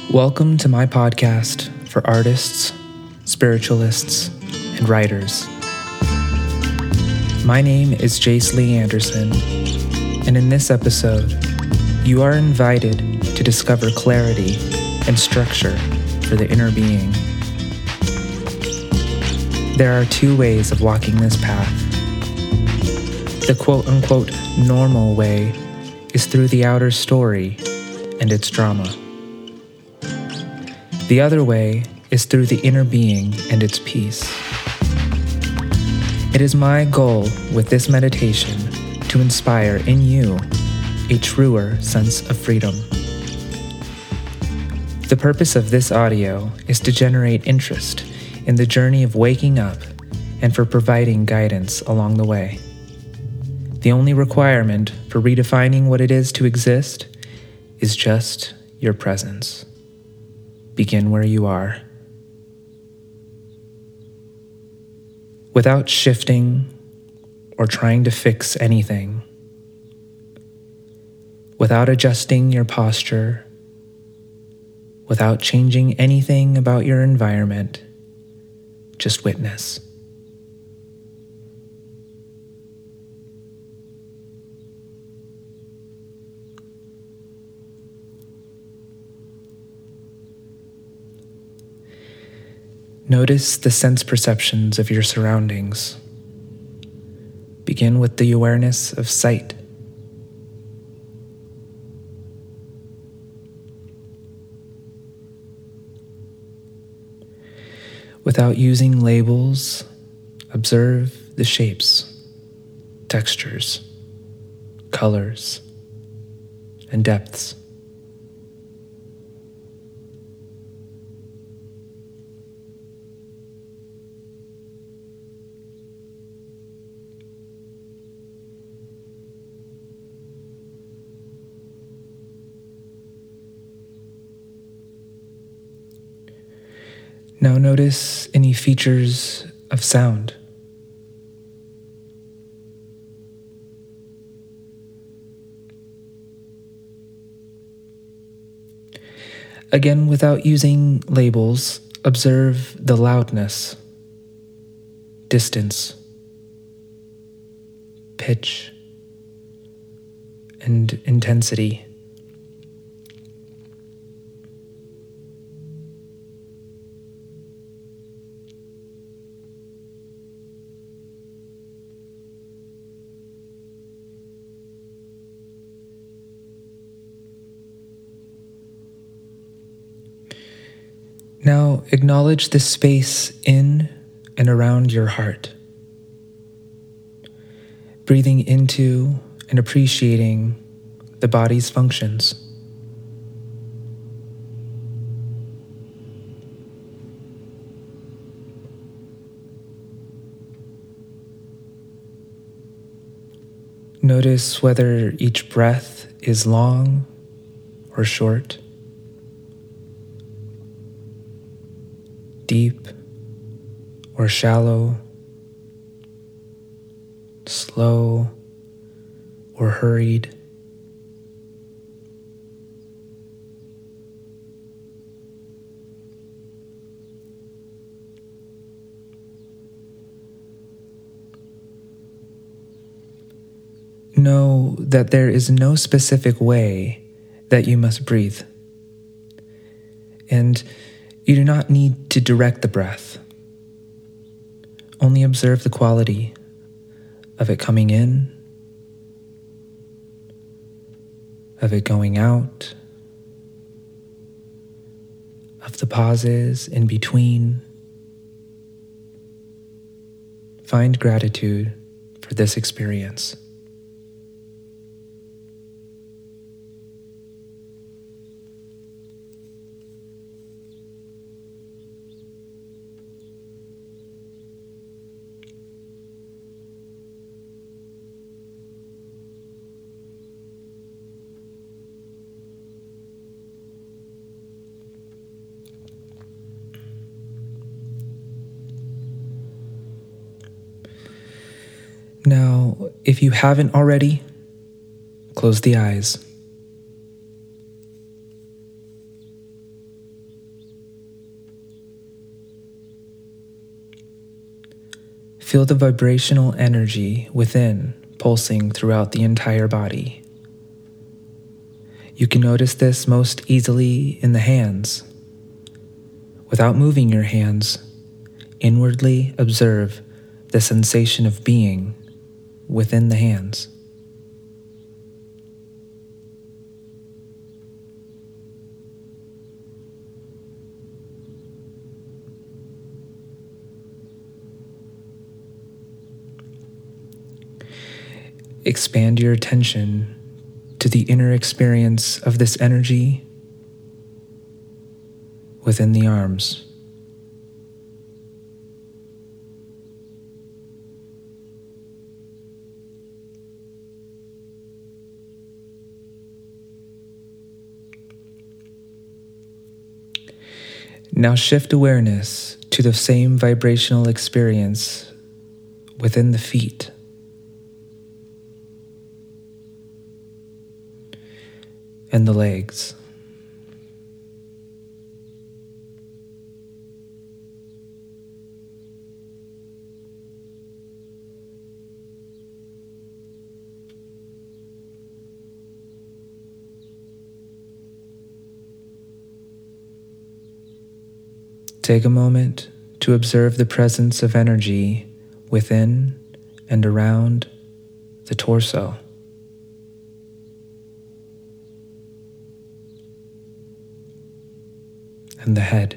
Welcome to my podcast for artists, spiritualists, and writers. My name is Jace Lee Anderson, and in this episode, you are invited to discover clarity and structure for the inner being. There are two ways of walking this path. The quote-unquote normal way is through the outer story and its drama. The other way is through the inner being and its peace. It is my goal with this meditation to inspire in you a truer sense of freedom. The purpose of this audio is to generate interest in the journey of waking up and for providing guidance along the way. The only requirement for redefining what it is to exist is just your presence. Begin where you are. Without shifting or trying to fix anything, without adjusting your posture, without changing anything about your environment, just witness. Notice the sense perceptions of your surroundings. Begin with the awareness of sight. Without using labels, observe the shapes, textures, colors, and depths. Now notice any features of sound. Again, without using labels, observe the loudness, distance, pitch, and intensity. Now acknowledge the space in and around your heart, breathing into and appreciating the body's functions. Notice whether each breath is long or short, deep or shallow, slow or hurried. Know that there is no specific way that you must breathe, and you do not need to direct the breath. Only observe the quality of it coming in, of it going out, of the pauses in between. Find gratitude for this experience. Now, if you haven't already, close the eyes. Feel the vibrational energy within pulsing throughout the entire body. You can notice this most easily in the hands. Without moving your hands, inwardly observe the sensation of being within the hands. Expand your attention to the inner experience of this energy within the arms. Now shift awareness to the same vibrational experience within the feet. And the legs. Take a moment to observe the presence of energy within and around the torso. And the head.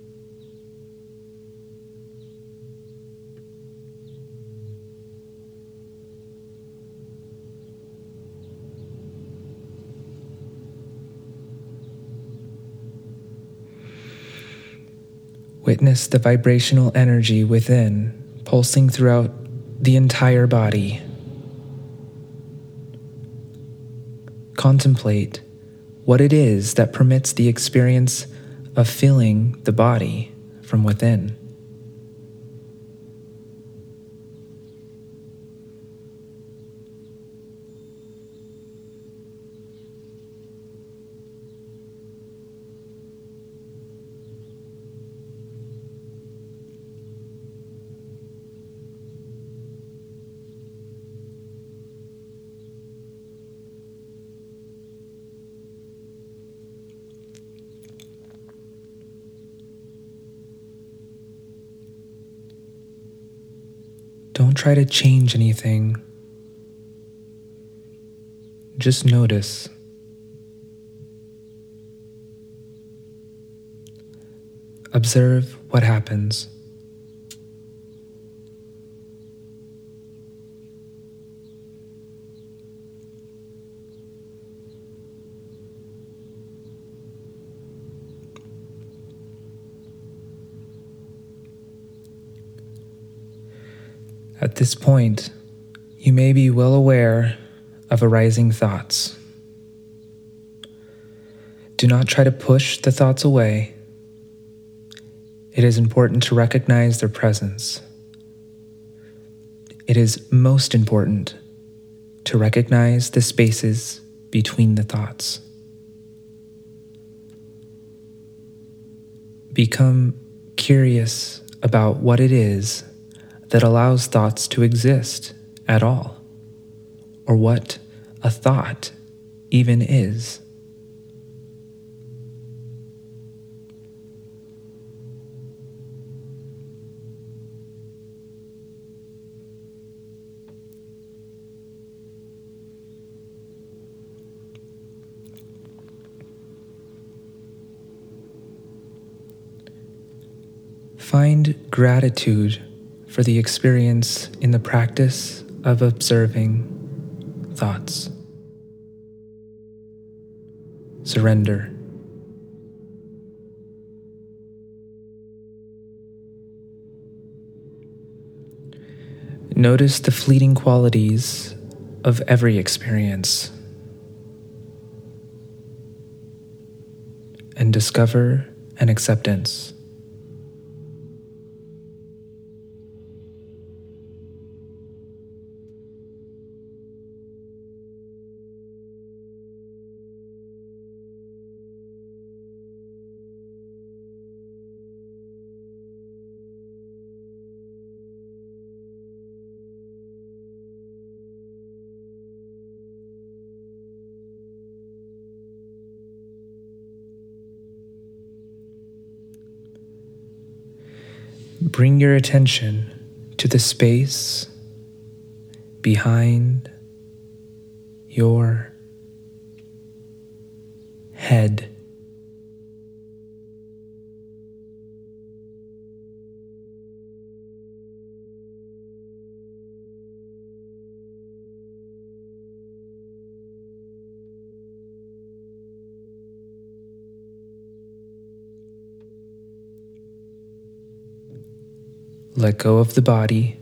Witness the vibrational energy within, pulsing throughout the entire body. Contemplate what it is that permits the experience of feeling the body from within. Don't try to change anything. Just notice. Observe what happens. At this point, you may be well aware of arising thoughts. Do not try to push the thoughts away. It is important to recognize their presence. It is most important to recognize the spaces between the thoughts. Become curious about what it is that allows thoughts to exist at all, or what a thought even is. Find gratitude for the experience in the practice of observing thoughts. Surrender. Notice the fleeting qualities of every experience and discover an acceptance. Bring your attention to the space behind your head. Let go of the body.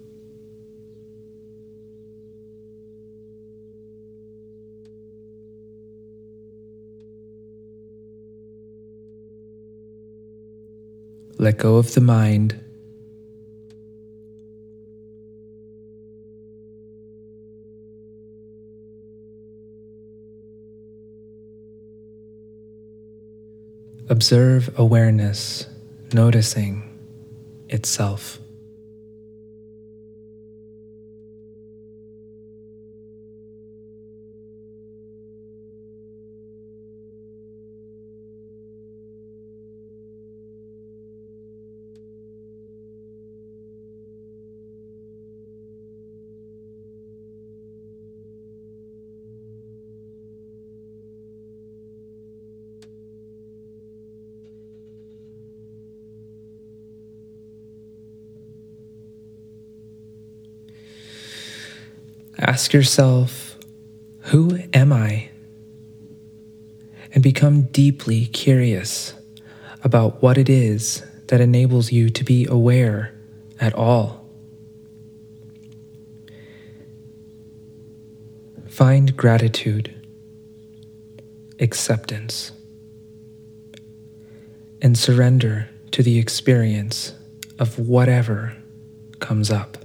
Let go of the mind. Observe awareness, noticing itself. Ask yourself, who am I? And become deeply curious about what it is that enables you to be aware at all. Find gratitude, acceptance, and surrender to the experience of whatever comes up.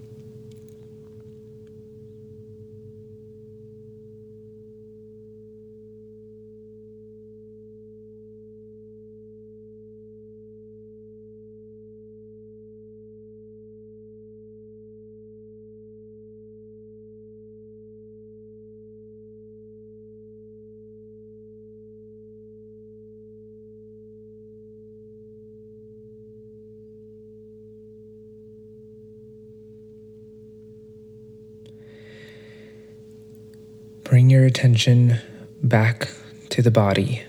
Bring your attention back to the body.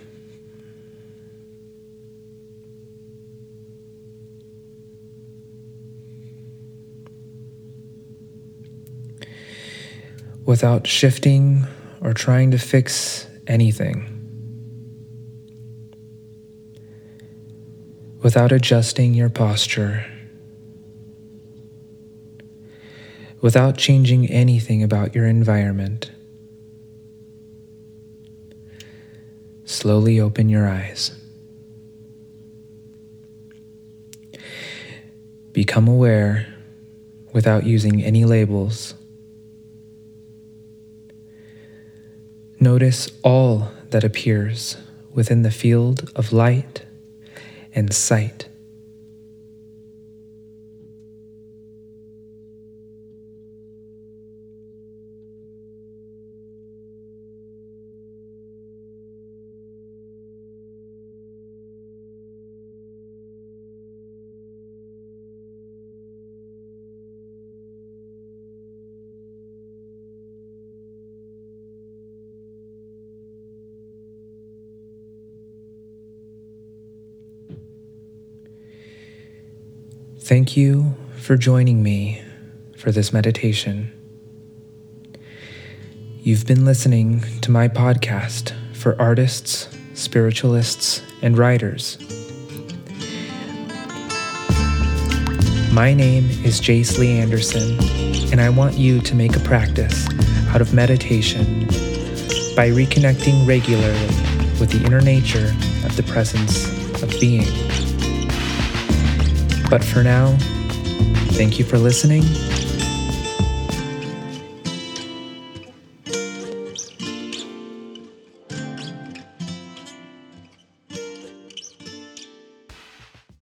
Without shifting or trying to fix anything. Without adjusting your posture. Without changing anything about your environment. Slowly open your eyes. Become aware without using any labels. Notice all that appears within the field of light and sight. Thank you for joining me for this meditation. You've been listening to my podcast for artists, spiritualists, and writers. My name is Jace Lee Anderson, and I want you to make a practice out of meditation by reconnecting regularly with the inner nature of the presence of being. But for now, thank you for listening